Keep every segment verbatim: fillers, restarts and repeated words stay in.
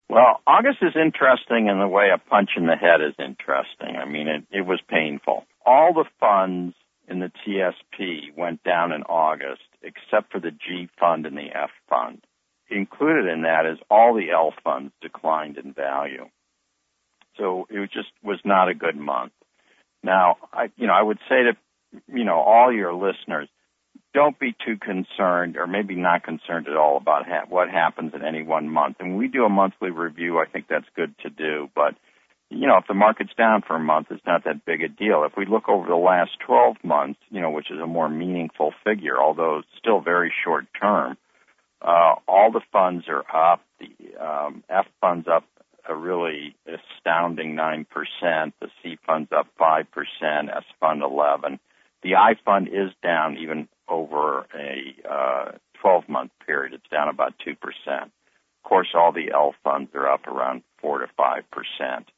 Well, August is interesting in the way a punch in the head is interesting. I mean, it, it was painful. All the funds in the T S P went down in August, except for the G fund and the F fund. Included in that is all the L funds declined in value. So it was just was not a good month. Now, I, you know, I would say to, you know, all your listeners, don't be too concerned, or maybe not concerned at all about ha- what happens in any one month. And when we do a monthly review, I think that's good to do. But, you know, if the market's down for a month, it's not that big a deal. If we look over the last twelve months, you know, which is a more meaningful figure, although still very short term, uh, all the funds are up. The um, F fund's up a really astounding nine percent. The C fund's up five percent. S fund eleven. The I fund is down even over a uh, twelve-month period. It's down about two percent. Of course, all the L funds are up around four to five percent.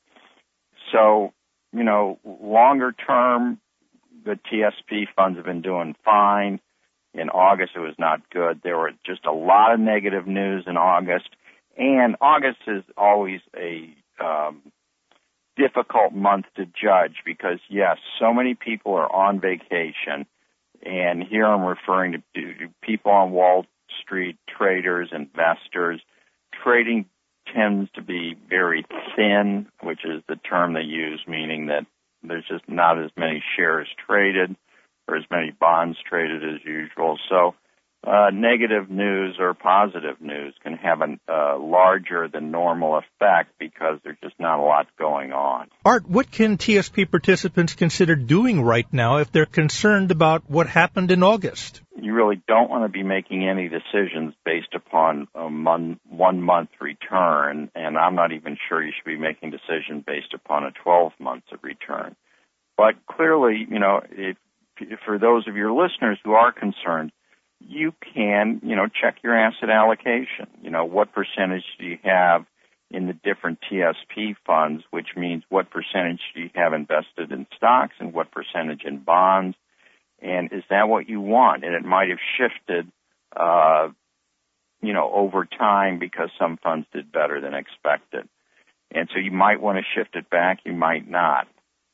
So, you know, longer term, the T S P funds have been doing fine. In August, it was not good. There were just a lot of negative news in August. And August is always a um, difficult month to judge because, yes, so many people are on vacation. And here I'm referring to, to people on Wall Street, traders, investors. Trading tends to be very thin, which is the term they use, meaning that there's just not as many shares traded or as many bonds traded as usual. So uh, negative news or positive news can have a uh, larger than normal effect because there's just not a lot going on. Art, what can T S P participants consider doing right now if they're concerned about what happened in August? You really don't want to be making any decisions based upon a mon- one-month return, and I'm not even sure you should be making decisions based upon a twelve months of return. But clearly, you know, if, if for those of your listeners who are concerned, you can, you know, check your asset allocation. You know, what percentage do you have in the different T S P funds, which means what percentage do you have invested in stocks and what percentage in bonds, and is that what you want? And it might have shifted, uh, you know, over time because some funds did better than expected. And so you might want to shift it back, you might not.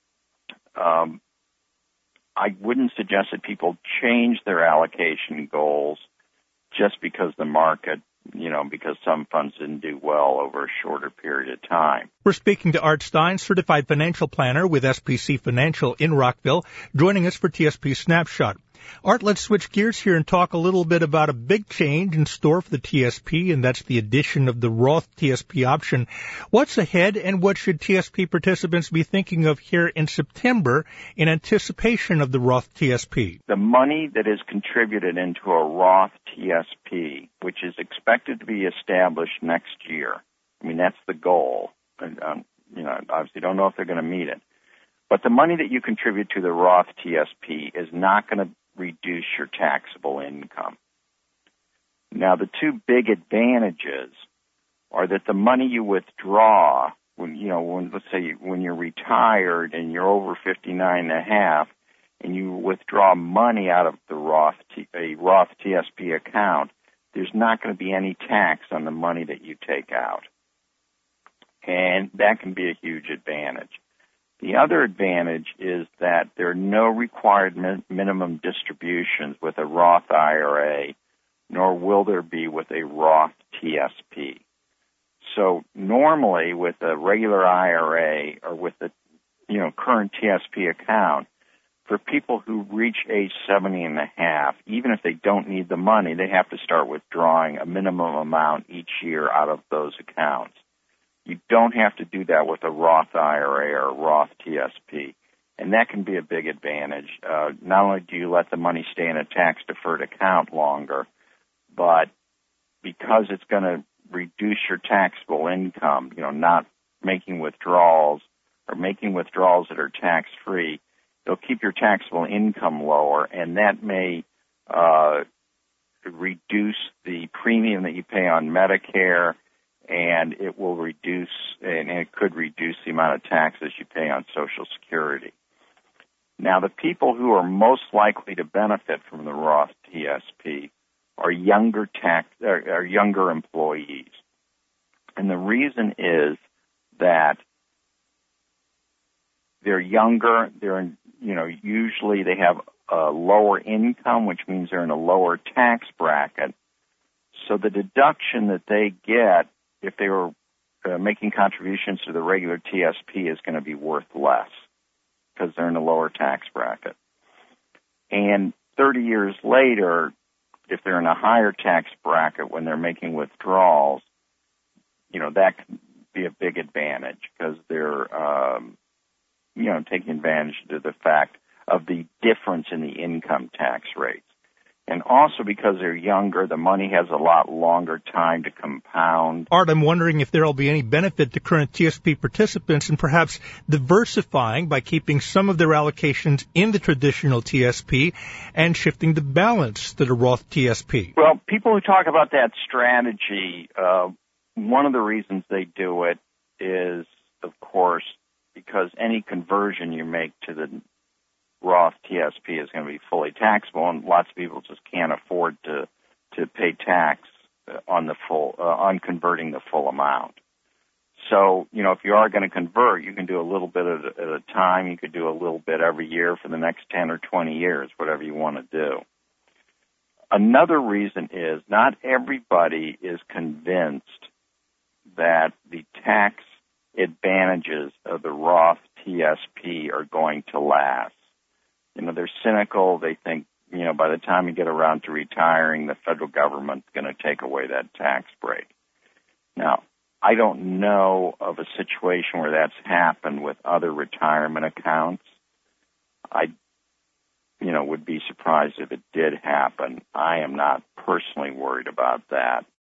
Um, I wouldn't suggest that people change their allocation goals just because the market, you know, because some funds didn't do well over a shorter period of time. We're speaking to Art Stein, Certified Financial Planner with S P C Financial in Rockville, joining us for T S P Snapshot. Art, let's switch gears here and talk a little bit about a big change in store for the T S P, and that's the addition of the Roth T S P option. What's ahead, and what should T S P participants be thinking of here in September in anticipation of the Roth T S P? The money that is contributed into a Roth T S P, which is expected to be established next year, I mean, that's the goal. Um, you know, obviously don't know if they're going to meet it. But the money that you contribute to the Roth T S P is not going to reduce your taxable income. Now, the two big advantages are that the money you withdraw, when you know, when let's say when you're retired and you're over fifty-nine and a half, and you withdraw money out of the Roth T, a Roth T S P account, there's not going to be any tax on the money that you take out, and that can be a huge advantage. The other advantage is that there are no required min- minimum distributions with a Roth I R A, nor will there be with a Roth T S P. So normally with a regular I R A or with a you know current T S P account, for people who reach age seventy and a half, even if they don't need the money, they have to start withdrawing a minimum amount each year out of those accounts. You don't have to do that with a Roth I R A or a Roth T S P, and that can be a big advantage. Uh, not only do you let the money stay in a tax-deferred account longer, but because it's going to reduce your taxable income, you know, not making withdrawals or making withdrawals that are tax-free, it'll keep your taxable income lower, and that may uh, reduce the premium that you pay on Medicare, and it will reduce, and it could reduce the amount of taxes you pay on Social Security. Now, the people who are most likely to benefit from the Roth T S P are younger tax, are younger employees. And the reason is that they're younger, they're, in, you know, usually they have a lower income, which means they're in a lower tax bracket. So the deduction that they get if they were uh, making contributions to the regular T S P is going to be worth less because they're in a lower tax bracket. And thirty years later, if they're in a higher tax bracket when they're making withdrawals, you know, that could be a big advantage because they're, um, you know, taking advantage of the fact of the difference in the income tax rates. And also because they're younger, the money has a lot longer time to compound. Art, I'm wondering if there will be any benefit to current T S P participants in perhaps diversifying by keeping some of their allocations in the traditional T S P and shifting the balance to the Roth T S P. Well, people who talk about that strategy, uh, one of the reasons they do it is, of course, because any conversion you make to the Roth T S P is going to be fully taxable, and lots of people just can't afford to to pay tax on the full uh, on converting the full amount. So, you know, if you are going to convert, you can do a little bit at a, at a time. You could do a little bit every year for the next ten or twenty years, whatever you want to do. Another reason is not everybody is convinced that the tax advantages of the Roth T S P are going to last. You know, they're cynical. They think, you know, by the time you get around to retiring, the federal government's going to take away that tax break. Now, I don't know of a situation where that's happened with other retirement accounts. I, you know, would be surprised if it did happen. I am not personally worried about that.